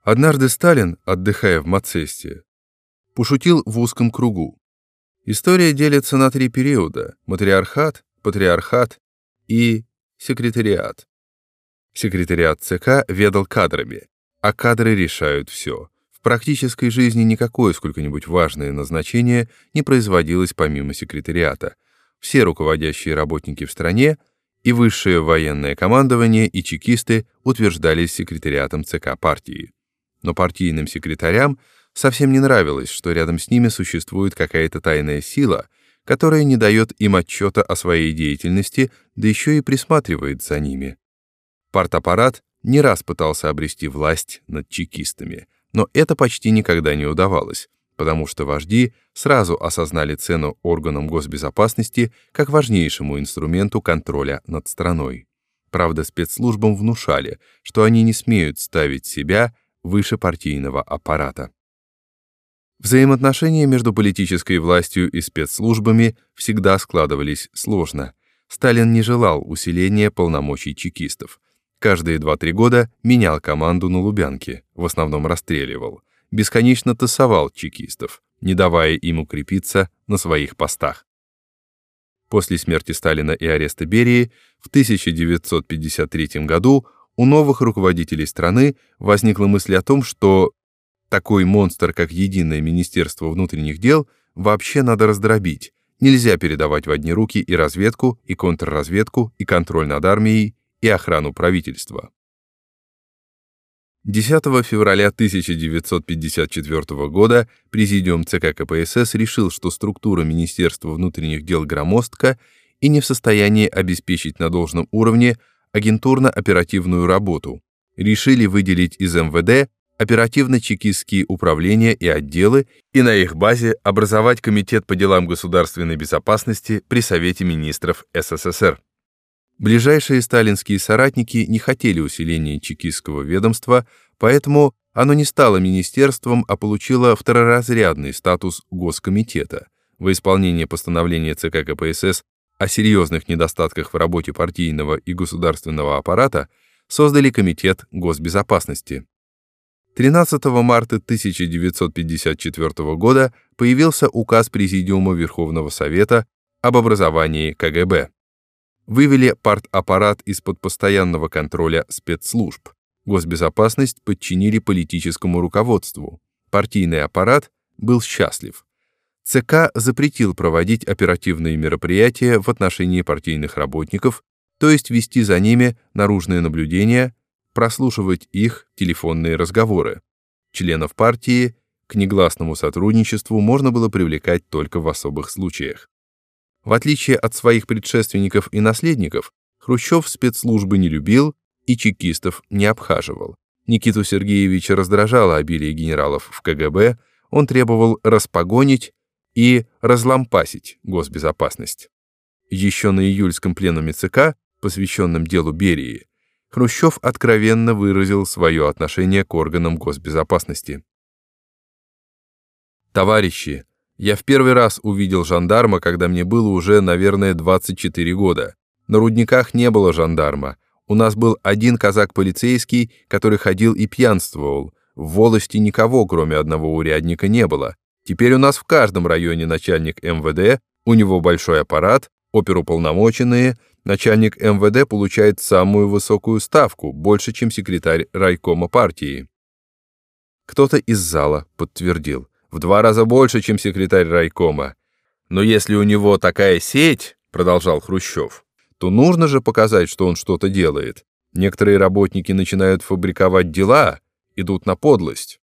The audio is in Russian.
Однажды Сталин, отдыхая в Мацесте, пошутил в узком кругу. История делится на 3 периода: матриархат, патриархат и секретариат. Секретариат ЦК ведал кадрами, а кадры решают все. В практической жизни никакое сколько-нибудь важное назначение не производилось помимо секретариата. Все руководящие работники в стране, и высшее военное командование, и чекисты утверждались секретариатом ЦК партии. Но партийным секретарям совсем не нравилось, что рядом с ними существует какая-то тайная сила, которая не дает им отчета о своей деятельности, да еще и присматривает за ними. Партаппарат не раз пытался обрести власть над чекистами, но это почти никогда не удавалось, потому что вожди сразу осознали цену органам госбезопасности как важнейшему инструменту контроля над страной. Правда, спецслужбам внушали, что они не смеют ставить себя выше партийного аппарата. Взаимоотношения между политической властью и спецслужбами всегда складывались сложно. Сталин не желал усиления полномочий чекистов. Каждые 2-3 года менял команду на Лубянке, в основном расстреливал. Бесконечно тасовал чекистов, не давая им укрепиться на своих постах. После смерти Сталина и ареста Берии в 1953 году у новых руководителей страны возникла мысль о том, что такой монстр, как Единое Министерство внутренних дел, вообще надо раздробить. Нельзя передавать в одни руки и разведку, и контрразведку, и контроль над армией, и охрану правительства. 10 февраля 1954 года Президиум ЦК КПСС решил, что структура Министерства внутренних дел громоздка и не в состоянии обеспечить на должном уровне агентурно-оперативную работу. Решили выделить из МВД оперативно-чекистские управления и отделы и на их базе образовать Комитет по делам государственной безопасности при Совете министров СССР. Ближайшие сталинские соратники не хотели усиления чекистского ведомства, поэтому оно не стало министерством, а получило второразрядный статус Госкомитета. Во исполнение постановления ЦК КПСС о серьезных недостатках в работе партийного и государственного аппарата создали Комитет госбезопасности. 13 марта 1954 года появился указ Президиума Верховного Совета об образовании КГБ. Вывели партаппарат из-под постоянного контроля спецслужб. Госбезопасность подчинили политическому руководству. Партийный аппарат был счастлив. ЦК запретил проводить оперативные мероприятия в отношении партийных работников, то есть вести за ними наружное наблюдение, прослушивать их телефонные разговоры. Членов партии к негласному сотрудничеству можно было привлекать только в особых случаях. В отличие от своих предшественников и наследников, Хрущев спецслужбы не любил и чекистов не обхаживал. Никиту Сергеевича раздражало обилие генералов в КГБ, он требовал распогонить и разлампасить госбезопасность. Еще на июльском пленуме ЦК, посвященном делу Берии, Хрущев откровенно выразил свое отношение к органам госбезопасности. «Товарищи, я в первый раз увидел жандарма, когда мне было уже, наверное, 24 года. На рудниках не было жандарма. У нас был один казак-полицейский, который ходил и пьянствовал. В волости никого, кроме одного урядника, не было. Теперь у нас в каждом районе начальник МВД, у него большой аппарат, оперуполномоченные. Начальник МВД получает самую высокую ставку, больше, чем секретарь райкома партии». Кто-то из зала подтвердил: «В 2 раза больше, чем секретарь райкома. Но если у него такая сеть, — продолжал Хрущев, — то нужно же показать, что он что-то делает. Некоторые работники начинают фабриковать дела, идут на подлость».